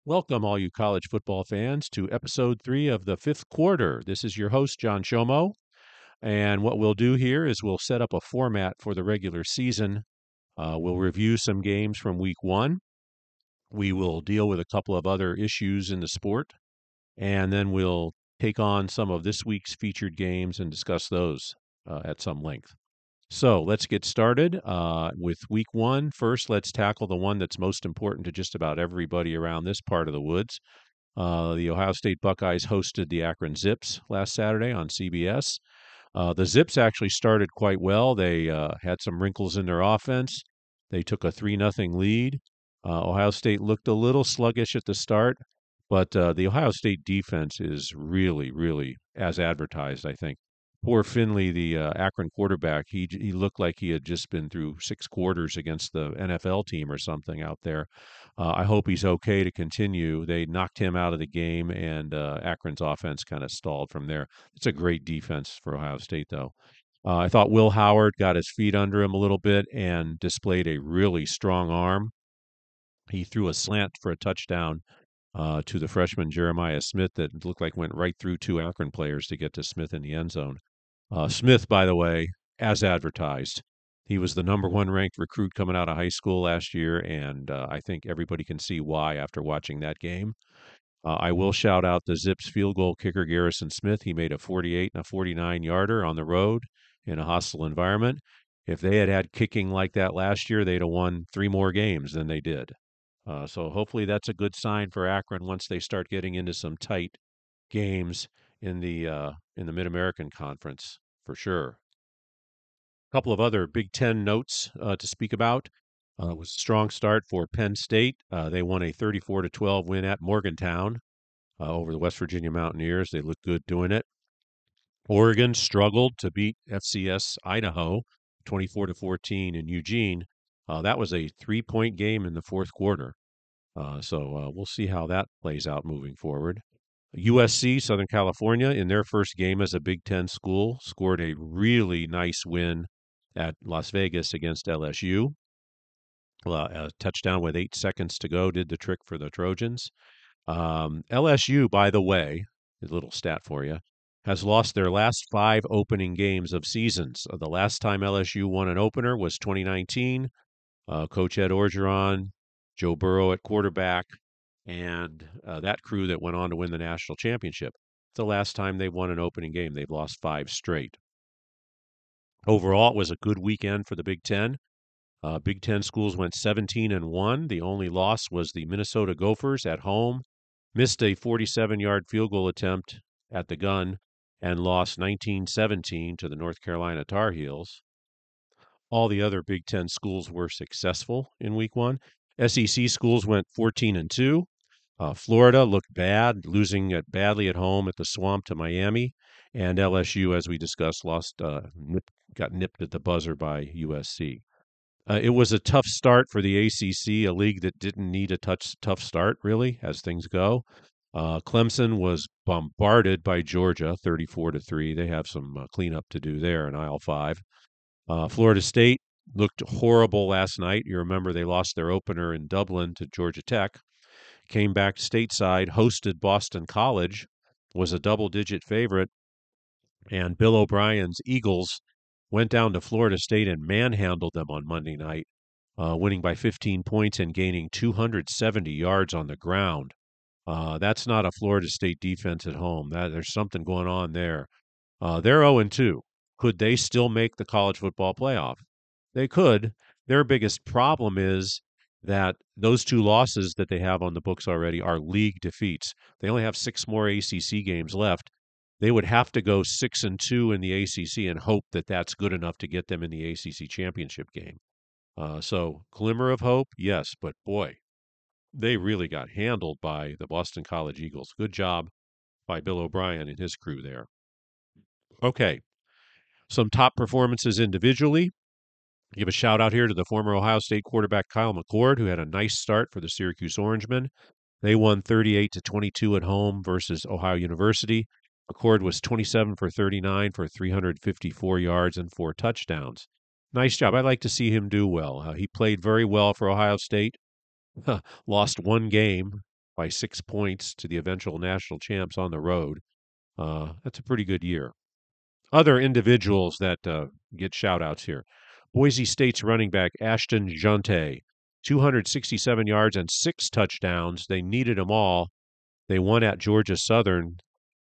Welcome, all you college football fans, to episode 3 of the fifth quarter. This is your host, John Shomo. And what we'll do here is we'll set up a format for the regular season. We'll review some games from week 1. We will deal with a couple of other issues in the sport. And then we'll take on some of this week's featured games and discuss those at some length. So let's get started with week 1. First, let's tackle the one that's most important to just about everybody around this part of the woods. The Ohio State Buckeyes hosted the Akron Zips last Saturday on CBS. The Zips actually started quite well. They had some wrinkles in their offense. They took a 3-0 lead. Ohio State looked a little sluggish at the start, but the Ohio State defense is really, really as advertised, I think. Poor Finley, the Akron quarterback, he looked like he had just been through 6 quarters against the NFL team or something out there. I hope he's okay to continue. They knocked him out of the game, and Akron's offense kind of stalled from there. It's a great defense for Ohio State, though. I thought Will Howard got his feet under him a little bit and displayed a really strong arm. He threw a slant for a touchdown to the freshman Jeremiah Smith that looked like went right through 2 Akron players to get to Smith in the end zone. Smith, by the way, as advertised, he was the number 1 ranked recruit coming out of high school last year, and I think everybody can see why after watching that game. I will shout out the Zips field goal kicker, Garrison Smith. He made a 48 and a 49-yarder on the road in a hostile environment. If they had had kicking like that last year, they'd have won 3 more games than they did. So hopefully that's a good sign for Akron once they start getting into some tight games in the Mid-American Conference for sure. A couple of other Big Ten notes to speak about. It was a strong start for Penn State. They won a 34-12 win at Morgantown over the West Virginia Mountaineers. They looked good doing it. Oregon struggled to beat FCS Idaho 24-14 in Eugene. That was a 3-point game in the fourth quarter. So we'll see how that plays out moving forward. USC, Southern California, in their first game as a Big Ten school, scored a really nice win at Las Vegas against LSU. A touchdown with 8 seconds to go did the trick for the Trojans. LSU, by the way, a little stat for you, has lost their last 5 opening games of seasons. The last time LSU won an opener was 2019. Coach Ed Orgeron, Joe Burrow at quarterback, and that crew that went on to win the national championship. The last time they won an opening game, they've lost 5 straight. Overall, it was a good weekend for the Big Ten. Big Ten schools went 17-1. The only loss was the Minnesota Gophers at home, missed a 47-yard field goal attempt at the gun, and lost 19-17 to the North Carolina Tar Heels. All the other Big Ten schools were successful in week 1. SEC schools went 14-2. Florida looked bad, losing it badly at home at the Swamp to Miami. And LSU, as we discussed, got nipped at the buzzer by USC. It was a tough start for the ACC, a league that didn't need a tough start, really, as things go. Clemson was bombarded by Georgia, 34-3. They have some cleanup to do there in aisle 5. Florida State looked horrible last night. You remember they lost their opener in Dublin to Georgia Tech. Came back stateside, hosted Boston College, was a double-digit favorite, and Bill O'Brien's Eagles went down to Florida State and manhandled them on Monday night, winning by 15 points and gaining 270 yards on the ground. That's not a Florida State defense at home. There's something going on there. They're 0-2. Could they still make the college football playoff? They could. Their biggest problem is that those 2 losses that they have on the books already are league defeats. They only have 6 more ACC games left. They would have to go 6-2 in the ACC and hope that that's good enough to get them in the ACC championship game. So glimmer of hope, yes, but boy, they really got handled by the Boston College Eagles. Good job by Bill O'Brien and his crew there. Okay, some top performances individually. Give a shout out here to the former Ohio State quarterback Kyle McCord, who had a nice start for the Syracuse Orangemen. They won 38-22 at home versus Ohio University. McCord was 27 for 39 for 354 yards and 4 touchdowns. Nice job. I'd like to see him do well. He played very well for Ohio State. Lost 1 game by 6 points to the eventual national champs on the road. That's a pretty good year. Other individuals that get shout-outs here. Boise State's running back Ashton Jeanty, 267 yards and 6 touchdowns. They needed them all. They won at Georgia Southern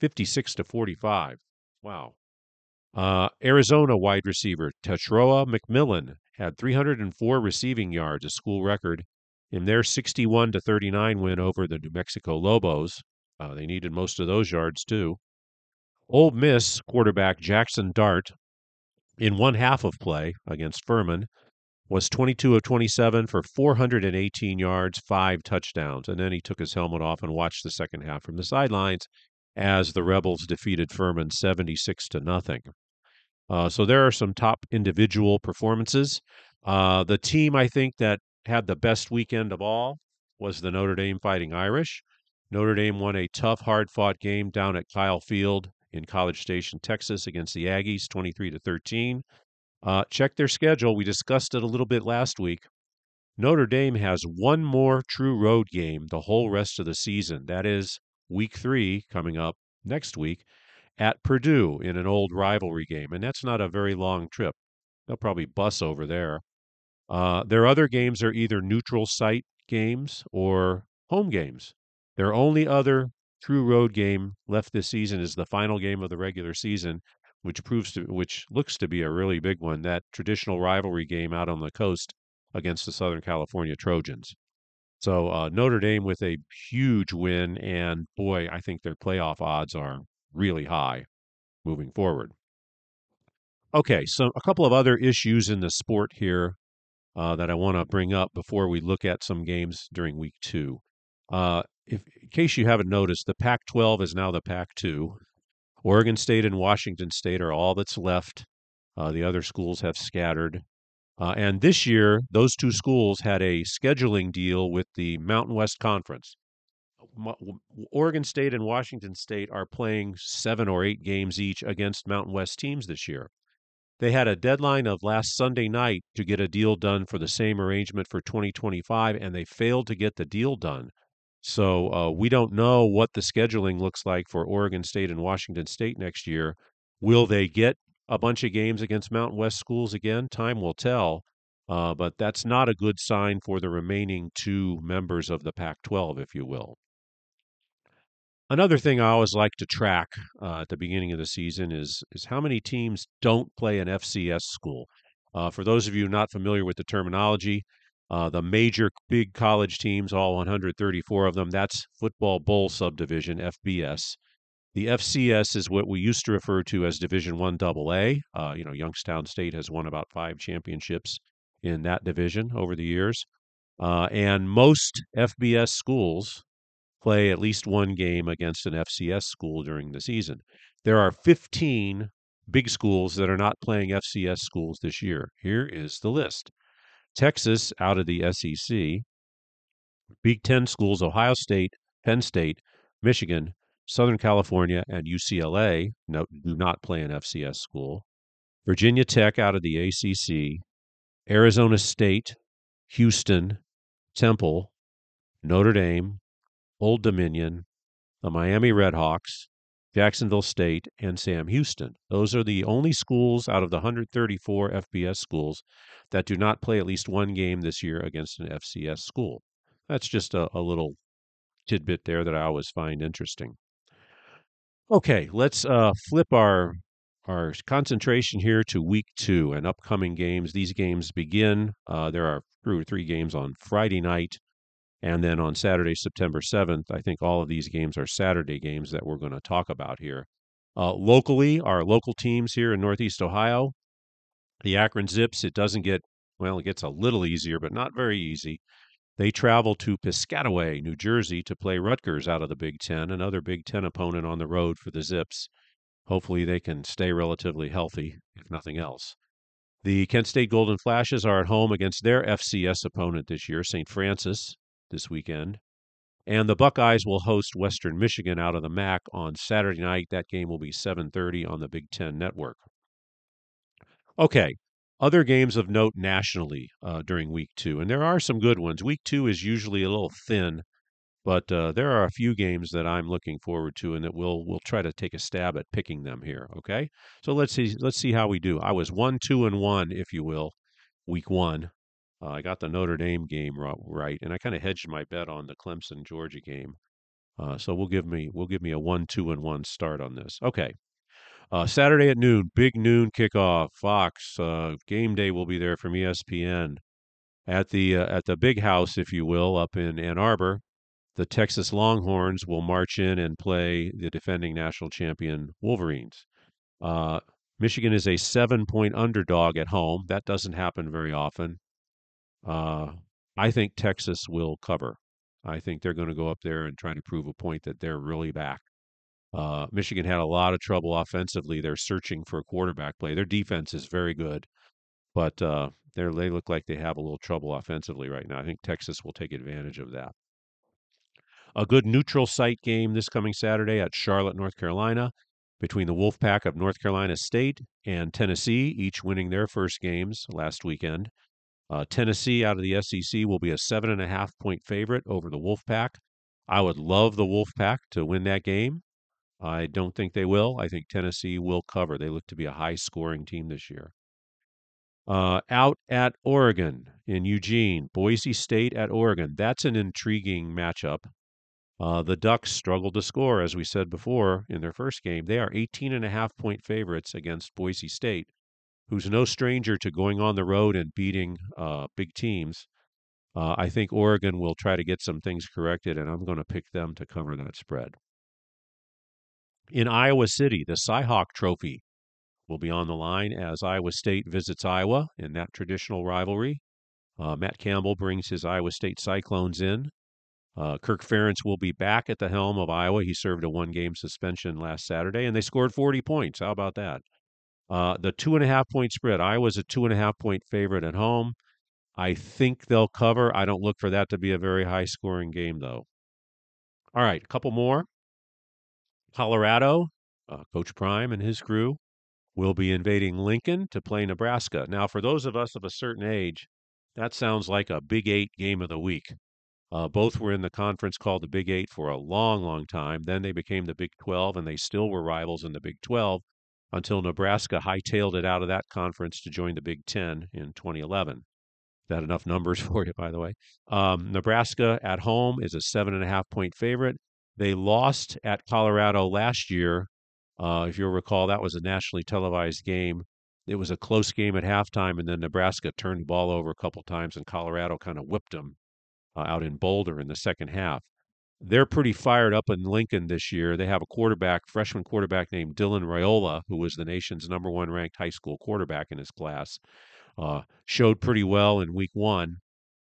56-45. Wow. Arizona wide receiver Tetroa McMillan had 304 receiving yards, a school record, in their 61-39 win over the New Mexico Lobos. They needed most of those yards, too. Ole Miss quarterback Jackson Dart, in one half of play against Furman, was 22 of 27 for 418 yards, 5 touchdowns. And then he took his helmet off and watched the second half from the sidelines as the Rebels defeated Furman 76-0. So there are some top individual performances. The team, I think, that had the best weekend of all was the Notre Dame Fighting Irish. Notre Dame won a tough, hard-fought game down at Kyle Field in College Station, Texas, against the Aggies, 23-13. Check their schedule. We discussed it a little bit last week. Notre Dame has one more true road game the whole rest of the season. That is week 3 coming up next week at Purdue in an old rivalry game. And that's not a very long trip. They'll probably bus over there. Their other games are either neutral site games or home games. Their only other true road game left this season is the final game of the regular season, which looks to be a really big one, that traditional rivalry game out on the coast against the Southern California Trojans. So Notre Dame with a huge win, and boy, I think their playoff odds are really high moving forward. Okay, so a couple of other issues in the sport here that I want to bring up before we look at some games during week 2. In case you haven't noticed, the Pac-12 is now the Pac-2. Oregon State and Washington State are all that's left. The other schools have scattered. And this year, those two schools had a scheduling deal with the Mountain West Conference. Oregon State and Washington State are playing 7 or 8 games each against Mountain West teams this year. They had a deadline of last Sunday night to get a deal done for the same arrangement for 2025, and they failed to get the deal done. So we don't know what the scheduling looks like for Oregon State and Washington State next year. Will they get a bunch of games against Mountain West schools again? Time will tell. But that's not a good sign for the remaining 2 members of the Pac-12, if you will. Another thing I always like to track at the beginning of the season is how many teams don't play an FCS school. For those of you not familiar with the terminology, the major big college teams, all 134 of them, that's Football Bowl Subdivision, FBS. The FCS is what we used to refer to as Division I AA. Youngstown State has won about 5 championships in that division over the years. And most FBS schools play at least one game against an FCS school during the season. There are 15 big schools that are not playing FCS schools this year. Here is the list. Texas out of the SEC, Big Ten schools, Ohio State, Penn State, Michigan, Southern California, and UCLA do not play an FCS school. Virginia Tech out of the ACC, Arizona State, Houston, Temple, Notre Dame, Old Dominion, the Miami Redhawks, Jacksonville State, and Sam Houston. Those are the only schools out of the 134 FBS schools that do not play at least one game this year against an FCS school. That's just a little tidbit there that I always find interesting. Okay, let's flip our concentration here to week 2 and upcoming games. These games begin. There are 2 or 3 games on Friday night. And then on Saturday, September 7th, I think all of these games are Saturday games that we're going to talk about here. Locally, our local teams here in Northeast Ohio, the Akron Zips, it gets a little easier, but not very easy. They travel to Piscataway, New Jersey, to play Rutgers out of the Big Ten, another Big Ten opponent on the road for the Zips. Hopefully they can stay relatively healthy, if nothing else. The Kent State Golden Flashes are at home against their FCS opponent this year, St. Francis, this weekend. And the Buckeyes will host Western Michigan out of the MAC on Saturday night. That game will be 7:30 on the Big Ten Network. Okay, other games of note nationally during week 2, and there are some good ones. Week 2 is usually a little thin But there are a few games that I'm looking forward to, and that we'll try to take a stab at picking them here. Okay, so let's see how we do. I was 1-2-1, if you will, week one. I got the Notre Dame game right, and I kind of hedged my bet on the Clemson Georgia game. So we'll give me a 1-2-1 start on this. Okay. Saturday at noon, big noon kickoff. Fox game day will be there from ESPN at the big house, if you will, up in Ann Arbor. The Texas Longhorns will march in and play the defending national champion Wolverines. Uh, Michigan is a 7-point underdog at home. That doesn't happen very often. Uh, I think Texas will cover. I think they're going to go up there and try to prove a point that they're really back. Michigan had a lot of trouble offensively. They're searching for a quarterback play. Their defense is very good, but they look like they have a little trouble offensively right now. I think Texas will take advantage of that. A good neutral site game this coming Saturday at Charlotte, North Carolina, between the Wolfpack of North Carolina State and Tennessee, each winning their first games last weekend. Tennessee out of the SEC will be a 7.5-point favorite over the Wolfpack. I would love the Wolfpack to win that game. I don't think they will. I think Tennessee will cover. They look to be a high-scoring team this year. Out at Oregon in Eugene, Boise State at Oregon. That's an intriguing matchup. The Ducks struggled to score, as we said before, in their first game. They are 18.5-point favorites against Boise State, who's no stranger to going on the road and beating big teams. I think Oregon will try to get some things corrected, and I'm going to pick them to cover that spread. In Iowa City, the Cyhawk Trophy will be on the line as Iowa State visits Iowa in that traditional rivalry. Matt Campbell brings his Iowa State Cyclones in. Kirk Ferentz will be back at the helm of Iowa. He served a one-game suspension last Saturday, and they scored 40 points. How about that? The 2.5-point spread. Iowa's a 2.5-point favorite at home. I think they'll cover. I don't look for that to be a very high-scoring game, though. All right, a couple more. Colorado, Coach Prime and his crew will be invading Lincoln to play Nebraska. Now, for those of us of a certain age, that sounds like a Big Eight game of the week. Both were in the conference called the Big Eight for a long, long time. Then they became the Big 12, and they still were rivals in the Big 12 until Nebraska hightailed it out of that conference to join the Big 10 in 2011. Is that enough numbers for you, by the way? Nebraska at home is a 7.5-point favorite. They lost at Colorado last year. If you'll recall, that was a nationally televised game. It was a close game at halftime, and then Nebraska turned the ball over a couple times, and Colorado kind of whipped them out in Boulder in the second half. They're pretty fired up in Lincoln this year. They have a freshman quarterback named Dylan Raiola, who was the nation's number one ranked high school quarterback in his class. Showed pretty well in week one.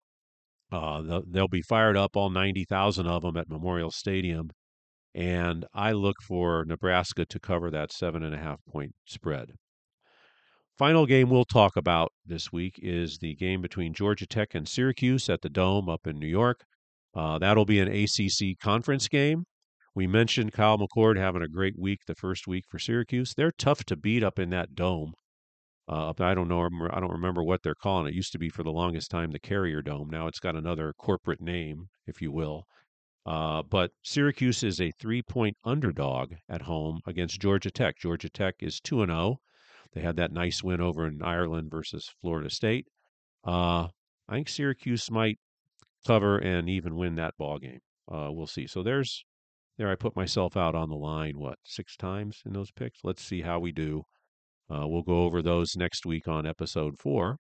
They'll be fired up, all 90,000 of them at Memorial Stadium. And I look for Nebraska to cover that 7.5-point spread. Final game we'll talk about this week is the game between Georgia Tech and Syracuse at the Dome up in New York. That'll be an ACC conference game. We mentioned Kyle McCord having a great week the first week for Syracuse. They're tough to beat up in that dome. I don't know. I don't remember what they're calling it. It used to be for the longest time the Carrier Dome. Now it's got another corporate name, if you will. But Syracuse is a 3-point underdog at home against Georgia Tech. Georgia Tech is 2-0. They had that nice win over in Ireland versus Florida State. I think Syracuse might cover and even win that ball game. We'll see. So there I put myself out on the line, 6 times in those picks? Let's see how we do. We'll go over those next week on episode 4.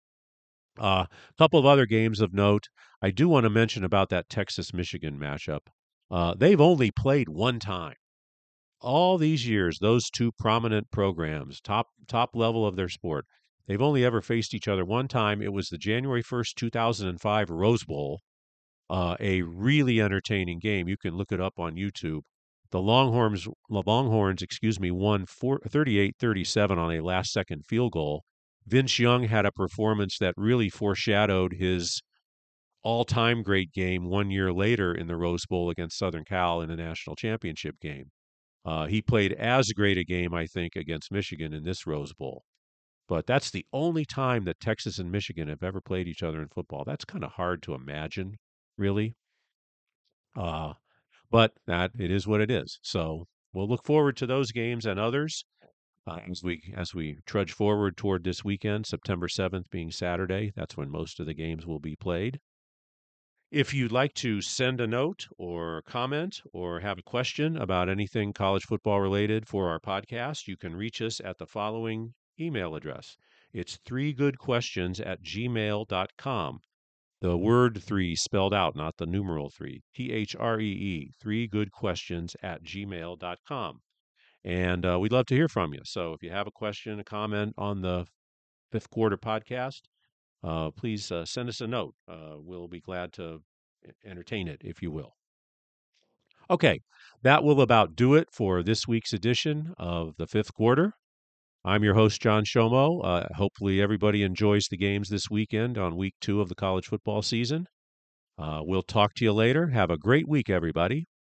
A couple of other games of note. I do want to mention about that Texas-Michigan matchup. They've only played one time. All these years, those two prominent programs, top level of their sport, they've only ever faced each other one time. It was the January 1st, 2005 Rose Bowl, a really entertaining game. You can look it up on YouTube. The Longhorns, won 38-37 on a last-second field goal. Vince Young had a performance that really foreshadowed his all-time great game 1 year later in the Rose Bowl against Southern Cal in the national championship game. He played as great a game, I think, against Michigan in this Rose Bowl. But that's the only time that Texas and Michigan have ever played each other in football. That's kind of hard to imagine, really. But that it is what it is. So we'll look forward to those games and others as we trudge forward toward this weekend, September 7th being Saturday. That's when most of the games will be played. If you'd like to send a note or comment or have a question about anything college football related for our podcast, you can reach us at the following email address. It's 3goodquestions@gmail.com. The word three spelled out, not the numeral three. THREE, 3goodquestions@gmail.com. And we'd love to hear from you. So if you have a question, a comment on the fifth quarter podcast, please send us a note. We'll be glad to entertain it, if you will. Okay, that will about do it for this week's edition of the fifth quarter. I'm your host, John Shomo. Hopefully, everybody enjoys the games this weekend on week 2 of the college football season. We'll talk to you later. Have a great week, everybody.